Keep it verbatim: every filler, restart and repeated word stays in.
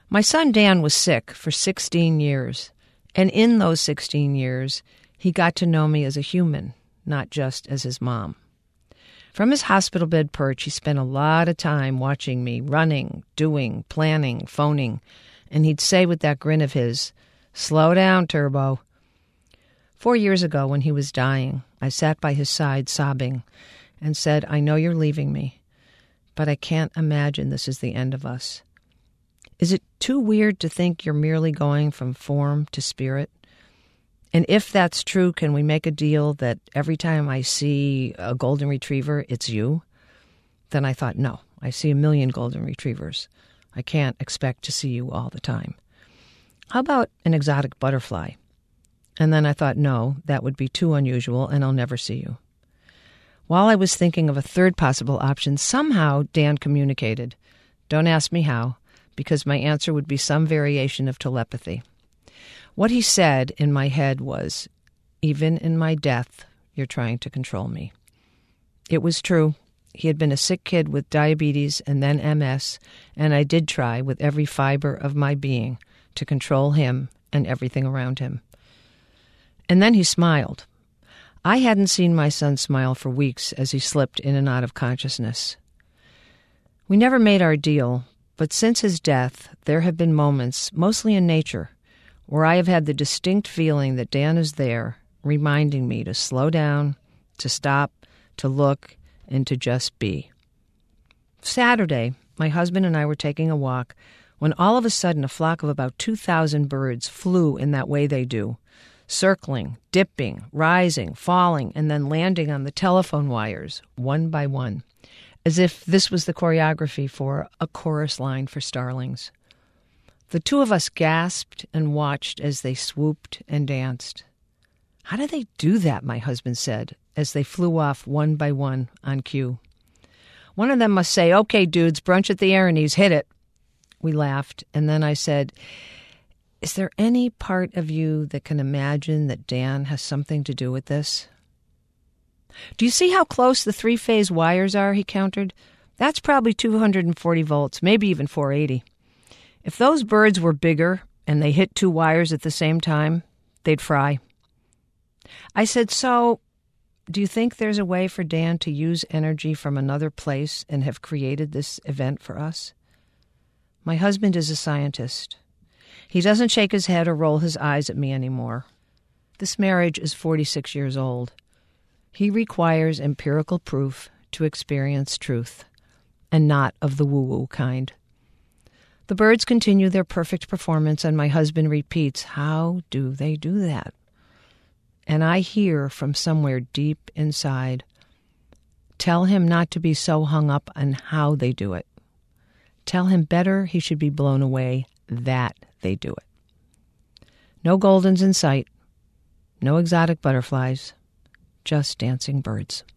My son Dan was sick for sixteen years, and in those sixteen years, he got to know me as a human, not just as his mom. From his hospital bed perch, he spent a lot of time watching me running, doing, planning, phoning, and he'd say with that grin of his, "Slow down, Turbo." Four years ago, when he was dying, I sat by his side sobbing and said, "I know you're leaving me, but I can't imagine this is the end of us. Is it too weird to think you're merely going from form to spirit? And if that's true, can we make a deal that every time I see a golden retriever, it's you?" Then I thought, no, I see a million golden retrievers. I can't expect to see you all the time. How about an exotic butterfly? And then I thought, no, that would be too unusual, and I'll never see you. While I was thinking of a third possible option, somehow Dan communicated. Don't ask me how, because my answer would be some variation of telepathy. What he said in my head was, "Even in my death, you're trying to control me." It was true. He had been a sick kid with diabetes and then M S, and I did try with every fiber of my being to control him and everything around him. And then he smiled. I hadn't seen my son smile for weeks as he slipped in and out of consciousness. We never made our deal, but since his death, there have been moments, mostly in nature, where I have had the distinct feeling that Dan is there, reminding me to slow down, to stop, to look, and to just be. Saturday, my husband and I were taking a walk when all of a sudden a flock of about two thousand birds flew in that way they do, circling, dipping, rising, falling, and then landing on the telephone wires, one by one, as if this was the choreography for a chorus line for starlings. The two of us gasped and watched as they swooped and danced. "How do they do that?" my husband said, as they flew off one by one on cue. "One of them must say, 'Okay, dudes, brunch at the Erinys, hit it.'" We laughed, and then I said, "Is there any part of you that can imagine that Dan has something to do with this?" "Do you see how close the three-phase wires are?" he countered. "That's probably two hundred forty volts, maybe even four eighty. If those birds were bigger and they hit two wires at the same time, they'd fry." I said, "So, do you think there's a way for Dan to use energy from another place and have created this event for us?" My husband is a scientist. He doesn't shake his head or roll his eyes at me anymore. This marriage is forty-six years old. He requires empirical proof to experience truth, and not of the woo-woo kind. The birds continue their perfect performance, and my husband repeats, "How do they do that?" And I hear from somewhere deep inside, "Tell him not to be so hung up on how they do it. Tell him better he should be blown away that they do it." No goldens in sight, no exotic butterflies, just dancing birds.